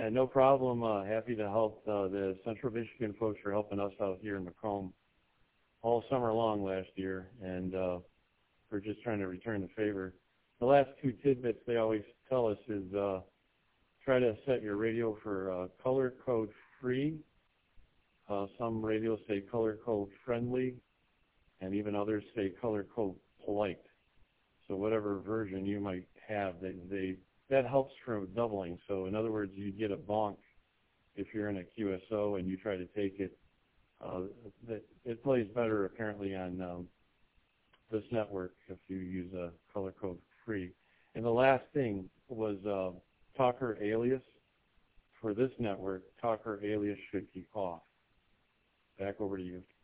Yeah, no problem. Happy to help. The Central Michigan folks are helping us out here in Macomb all summer long last year, and we're just trying to return the favor. The last two tidbits they always tell us is try to set your radio for color code free. Some radios say color code friendly, and even others say color code polite. So whatever version you might have, that helps for doubling. So in other words, you get a bonk if you're in a QSO and you try to take it. It plays better apparently on this network if you use a color code free. And the last thing was talker alias. For this network, talker alias should keep off. Back over to you.